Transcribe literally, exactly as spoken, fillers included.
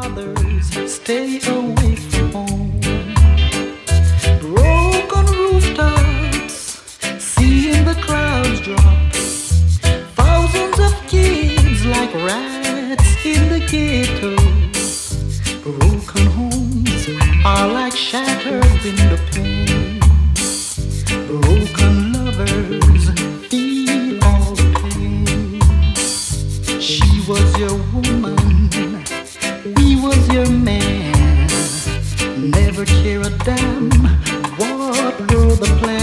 fathers stay away from home. Broken rooftops, seeing the clouds drop. Thousands of kids like rats in the ghetto. Broken homes are like shattered window panes. Broken lovers feel all the pain. She was your woman, he was your man. Never care a damn what were the plans.